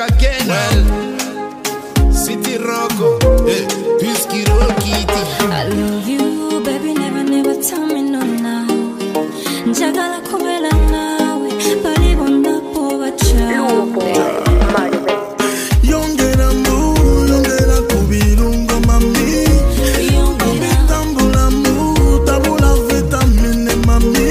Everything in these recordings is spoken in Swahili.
again. Well, City Rocco, Whiskey Rokiti. I love you, baby, never tell me no now. Njagala kubela nawe, bali bonda poa chawe. Yongera mu, yongera kubilungo mami. Tambula mu, tabula vitamine mami.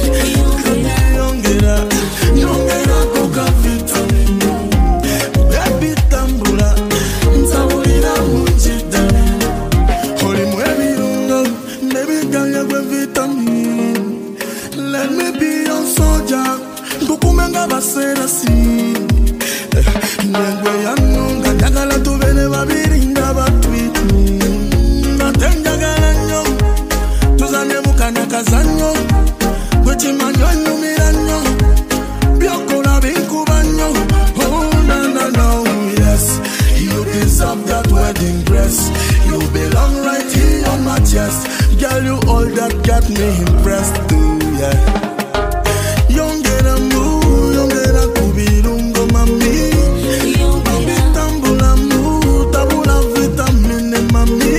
Yongera kuka vitamine. Baby tambula, tabulira munjida. Holi mwebilungo, baby ganya kwe vitamine. Let me be your soldier, kukumenga basera si. Nyengwe yanunga njagala tubene babiri nga batwiti. Nate njagala nyo, tuzanye mukanya kazanyo. Bwechimanyo nyumira nyo, byokola binkuba nyo. Oh no, yes, you deserve that wedding dress. You belong right here on my chest. Girl, you all that got me impressed too, yeah. Yongera mu, yongera kubilungo mami. Tambula mu, tabula vitamine mami.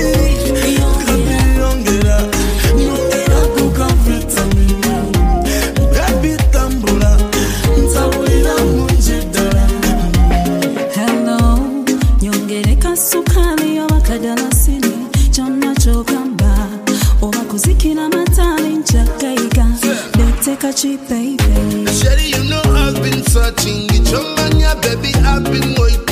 Yongera kuka vitamine. Baby tambula, tabulira munjida. Hello, nyongere kasukali obakadala sini. Chonna chokamba, obakuzikina matali nchakaiga. Take a cheap baby. Sherry, you know I've been searching. It's your man, yeah, baby, I've been waiting.